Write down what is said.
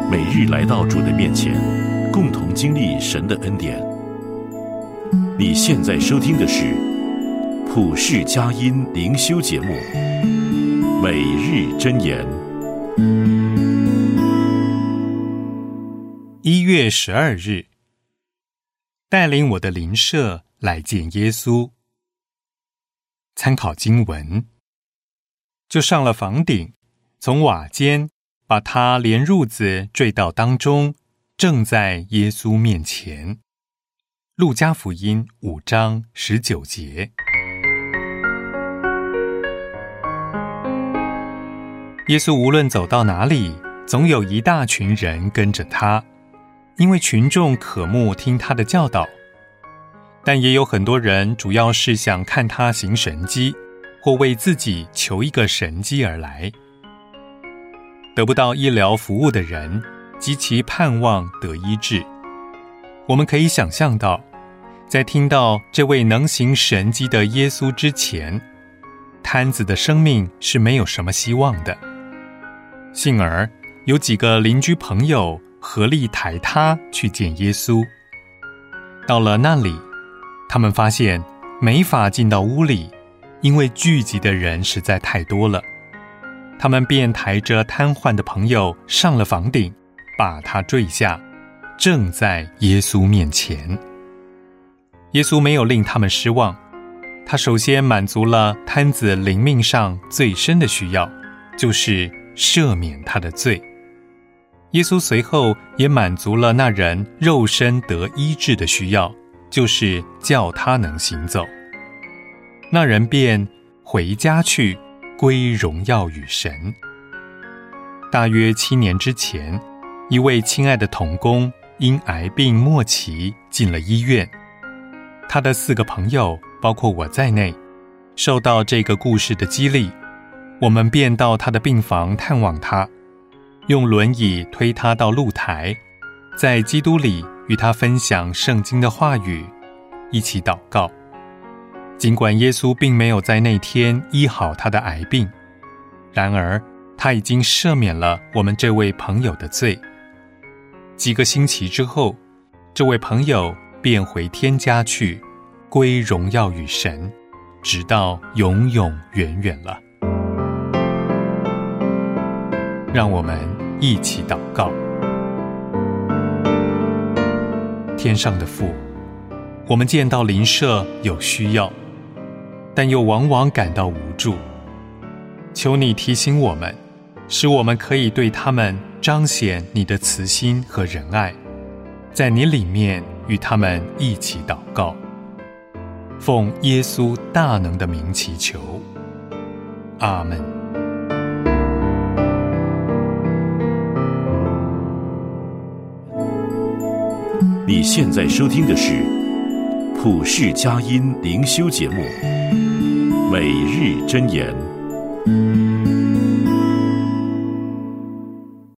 每日来到主的面前，共同经历神的恩典。你现在收听的是普世佳音灵修节目《每日箴言》。 1月12日，带领我的邻舍来见耶稣。参考经文，就上了房顶，从瓦间把他连褥子坠到当中，正在耶稣面前。路加福音5章19节。耶稣无论走到哪里，总有一大群人跟着他，因为群众渴慕听他的教导。但也有很多人主要是想看他行神迹，或为自己求一个神迹而来。得不到医疗服务的人极其盼望得医治。我们可以想象到，在听到这位能行神迹的耶稣之前，摊子的生命是没有什么希望的。幸而有几个邻居朋友合力抬他去见耶稣。到了那里，他们发现没法进到屋里，因为聚集的人实在太多了。他们便抬着瘫痪的朋友上了房顶，把他坠下，正在耶稣面前。耶稣没有令他们失望，他首先满足了瘫子灵命上最深的需要，就是赦免他的罪。耶稣随后也满足了那人肉身得医治的需要，就是叫他能行走。那人便回家去，归荣耀与神。大约7年之前，一位亲爱的同工因癌病末期进了医院。他的4个朋友，包括我在内，受到这个故事的激励，我们便到他的病房探望他，用轮椅推他到露台，在基督里与他分享圣经的话语，一起祷告。尽管耶稣并没有在那天医好他的癌病，然而他已经赦免了我们这位朋友的罪。几个星期之后，这位朋友便回天家去，归荣耀与神，直到永永远远了。让我们一起祷告。天上的父，我们见到邻舍有需要，但又往往感到无助。求你提醒我们，使我们可以对他们彰显你的慈心和仁爱，在你里面与他们一起祷告。奉耶稣大能的名祈求，阿们。 你现在收听的是普世佳音灵修节目《每日箴言》。